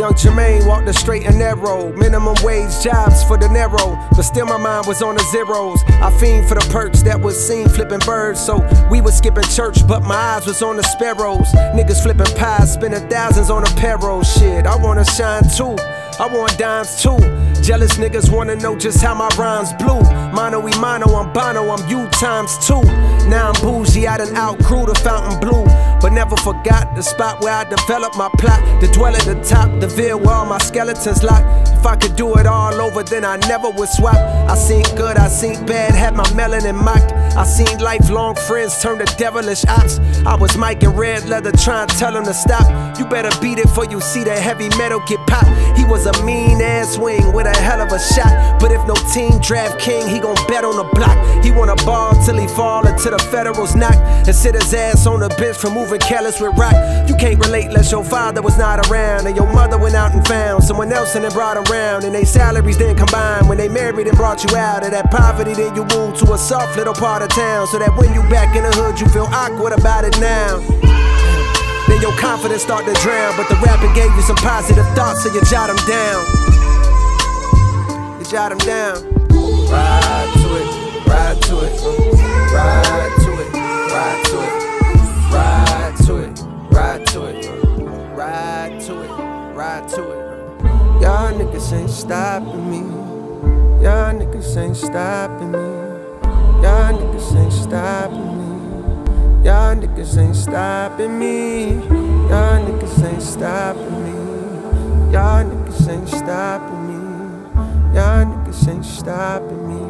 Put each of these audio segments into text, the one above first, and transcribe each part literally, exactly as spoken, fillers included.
Young Jermaine walked the straight and narrow, minimum wage jobs for the narrow, but still my mind was on the zeros. I fiend for the perks that was seen flipping birds, so we was skipping church, but my eyes was on the sparrows. Niggas flipping pies, spending thousands on a payroll. Shit, I wanna shine too, I want dimes too. Jealous niggas wanna know just how my rhymes blew. Mono e mono, I'm Bono, I'm you times two. Now I'm bougie, I done outgrew the fountain blue, but never forgot the spot where I developed my plot. To dwell at the top, the veil where all my skeletons locked. If I could do it all over, then I never would swap. I seen good, I seen bad, had my melanin mocked. I seen lifelong friends turn to devilish ops. I was Mike in red leather trying to tell him to stop. You better beat it for you see that heavy metal get popped. He was a mean ass wing with a hell of a shot, but if no team draft king, he gon' bet on the block. He wanna ball till he fall until the Federals knock, and sit his ass on the bench for moving careless with rock. You can't relate unless your father was not around, and your mother went out and found someone else and then brought around, and they salaries then combined. When they married and brought you out of that poverty, then you moved to a soft little part of town, so that when you back in the hood you feel awkward about it now. Then your confidence start to drown, but the rapping gave you some positive thoughts, so you jot them down. You jot them down. Ride to it, ride to it, uh, ride to it, ride to it, ride to it, ride to it, uh, ride to it, ride to it. Y'all niggas ain't stopping me. Y'all niggas ain't stopping me. Y'all niggas ain't stopping me. Y'all niggas ain't stopping me. Y'all niggas ain't stopping me. Y'all niggas ain't stopping me. Y'all niggas ain't stopping me.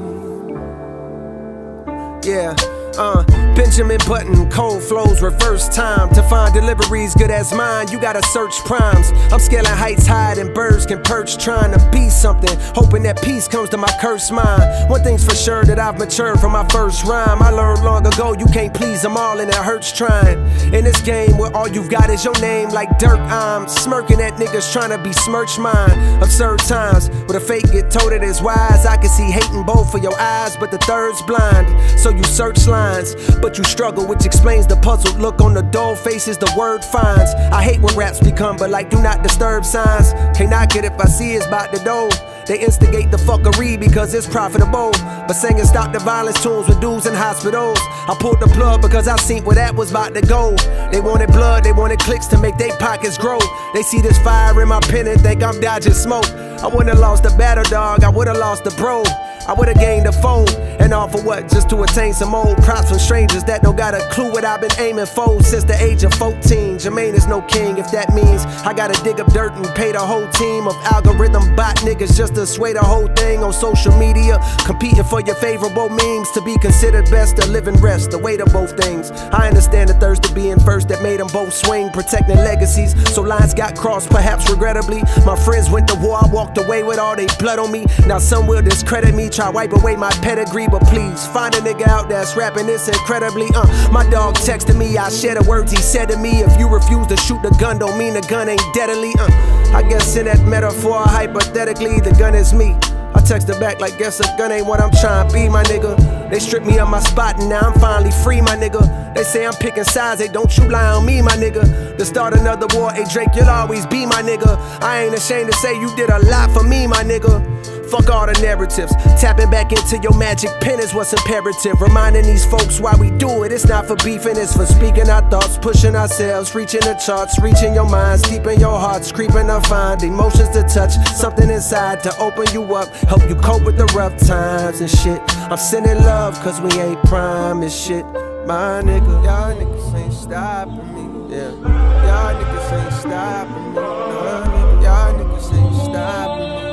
Yeah. Uh, Benjamin Button, cold flows, reverse time. To find deliveries good as mine, you gotta search primes. I'm scaling heights higher than birds can perch, trying to be something, hoping that peace comes to my cursed mind. One thing's for sure, that I've matured from my first rhyme. I learned long ago, you can't please them all and it hurts trying. In this game where all you've got is your name like dirt, I'm smirking at niggas trying to besmirch mine. Absurd times, where the fake get told it is wise. I can see hate in both of your eyes, but the third's blind. So you search lines, but you struggle, which explains the puzzled look on the dull faces the word finds. I hate when raps become but like do not disturb signs. Can't knock it if I see it's about the dough. They instigate the fuckery because it's profitable, but singing stop the violence tunes with dudes in hospitals. I pulled the plug because I seen where that was about to go. They wanted blood, they wanted clicks to make their pockets grow. They see this fire in my pen and think I'm dodging smoke. I wouldn't have lost the battle, dog, I would've lost the bro. I would've gained a foe, and all for what? Just to attain some old props from strangers that don't got a clue what I've been aiming for since the age of fourteen. Jermaine is no king, if that means I gotta dig up dirt and pay the whole team of algorithm bot niggas just to sway the whole thing on social media, competing for your favorable memes to be considered best to live and rest. The weight of both things. I understand the thirst of being first that made them both swing, protecting legacies. So lines got crossed, perhaps regrettably. My friends went to war, I walked away with all they blood on me. Now some will discredit me, try wipe away my pedigree, but please find a nigga out that's rapping this incredibly. Uh, my dog texted me, I share the words he said to me. If you refuse to shoot the gun, don't mean the gun ain't deadly. Uh, I guess in that metaphor, hypothetically, the gun is me. I texted back like, guess a gun ain't what I'm trying to be, my nigga. They stripped me of my spot and now I'm finally free, my nigga. They say I'm picking sides, they don't you lie on me, my nigga. To start another war, hey Drake, you'll always be my nigga. I ain't ashamed to say you did a lot for me, my nigga. Fuck all the narratives, tapping back into your magic pen is what's imperative. Reminding these folks why we do it, it's not for beefing, it's for speaking our thoughts, pushing ourselves, reaching the charts, reaching your minds, deep in your hearts, creeping to find emotions to touch, something inside to open you up, help you cope with the rough times and shit. I'm sending love cause we ain't prime and shit, my nigga. Y'all niggas ain't stopping me, yeah. Y'all niggas ain't stopping me, nah, nigga. Y'all niggas ain't stopping me.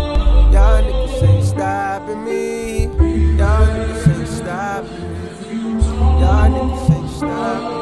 Y'all niggas ain't stopping me. Y'all niggas ain't stopping me. Y'all niggas ain't stopping me.